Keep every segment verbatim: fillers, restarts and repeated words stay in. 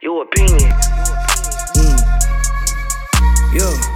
Your opinion. Mm. Yeah.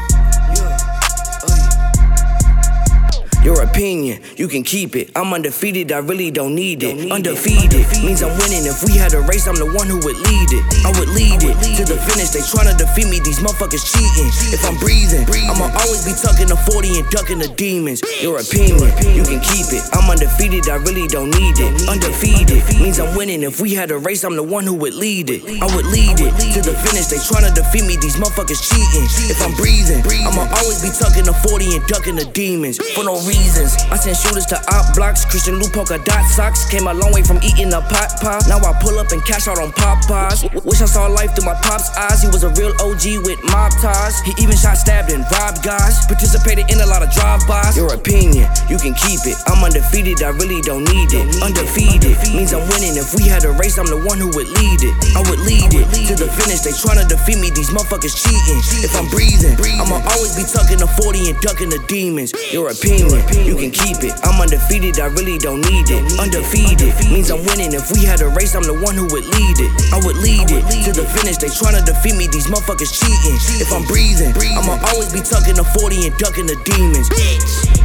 Your opinion, you can keep it. I'm undefeated, I really don't need it. Undefeated means I'm winning. If we had a race, I'm the one who would lead it. I would lead it to the finish. They tryna defeat me, these motherfuckers cheating. If I'm breathing, I'ma always be tucking the forty and ducking the demons. Your opinion, you can keep it. I'm undefeated, I really don't need it. Undefeated means I'm winning. If we had a race, I'm the one who would lead it. I would lead it to the finish. They tryna defeat me, these motherfuckers cheating. If I'm breathing, I'ma always be tucking the forty and ducking the demons. For no reason. Reasons. I send shooters to op blocks, Christian Lou polka dot socks. Came a long way from eating a pot pie. Now I pull up and cash out on Popeyes. Wish I saw life through my pop's eyes. He was a real O G with mob ties. He even shot, stabbed, and robbed guys. Participated in a lot of drive-bys. Your opinion, you can keep it. I'm undefeated, I really don't need it. Undefeated means I'm winning. If we had a race, I'm the one who would lead it. I would lead it to the finish. They tryna defeat me, these motherfuckers cheating. If I'm breathing, I'ma always be tucking the forty and ducking the demons. Your opinion, you can keep it. I'm undefeated, I really don't need it. Undefeated means I'm winning. If we had a race, I'm the one who would lead it. I would lead it to the finish. They tryna defeat me, these motherfuckers cheating. If I'm breathing, I'ma always be tucking the forty and ducking the demons.